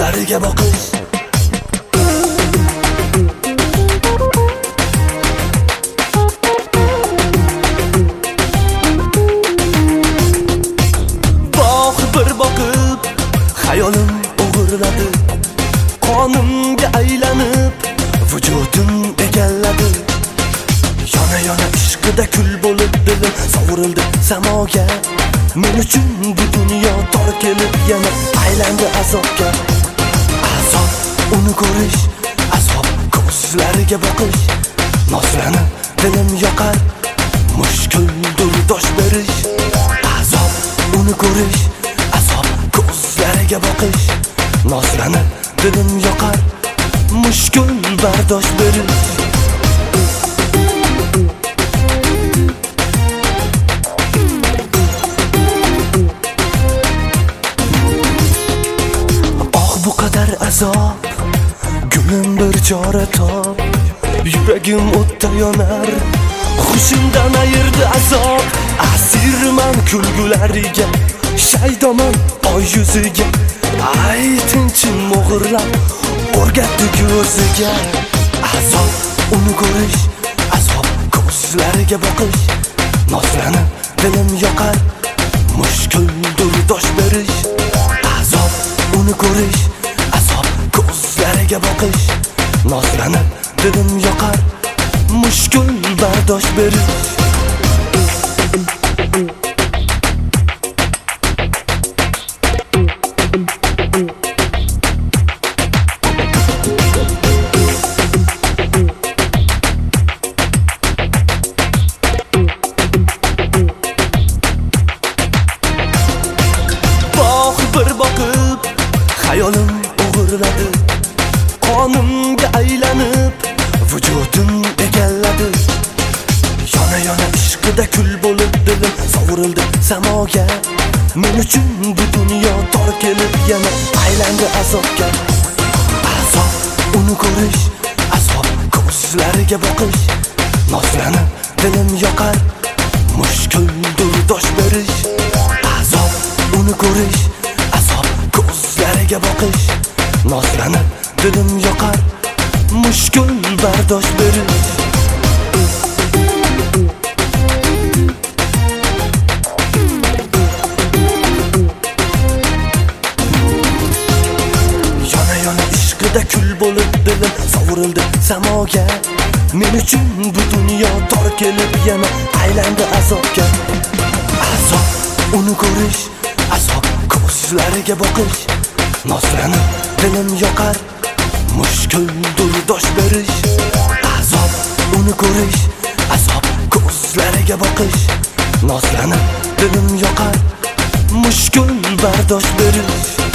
ko'zlariga boqish. Bir boqib hayolim o'g'irladi, qonimga aylanib vujudim egalladi. Yana ishqida kul bo'lib dilim sovurildi samoga. Men uchun bu dunyo tor kelib yana aylandi azobga. Azob uni ko'rish, azob ko'zlariga boqish. Nozlanib dilim yoqar, mushkuldir dosh berish. Azob uni ko'rish, ko'zlariga boqish. Nozlanib dilim yoqar, mushkul bardosh berish. Oh bu qadar azob, gulim bir chora top. Yuragim o'tda yonar, xushimdan ayirdi azob. Asirman kulgulariga, shaydoman oy yuziga. Ay tinchim o'g'irlab o'rgatdi ko'ziga. Azob uni ko'rish, azob ko'zlariga boqish. Nozlanib dilim yoqar, mushkuldir dosh berish. Azob uni ko'rish, azob ko'zlariga boqish. Nozlanib dilim yoqar, mushkul bardosh berish. Bir boqib hayolim o'g'irladi, qonimga aylanib vujudim egalladi. Yana ishqida kul bo'lib dilim sovurildi samoga. Men uchun bu dunyo tor kelib yana aylandi azobga. Azob uni ko'rish, azob ko'zlariga boqish. Nozlanib dilim yoqar, mushkuldir dosh berish. Azob uni ko'rish, ko'zlariga boqish. Nozlanib dilim yoqar, mushkul bardosh berish. Yana ishqida kul bo'lib dilim sovurildi samoga. Men uchun bu dunyo tor kelib yana aylandi azobga. Azob uni ko'rish, azob ko'zlariga boqish. Nozlanib dilim yoqar, mushkuldir dosh berish. Azob uni ko'rish, azob ko'zlariga boqish. Nozlanib dilim yoqar, mushkul bardosh berish.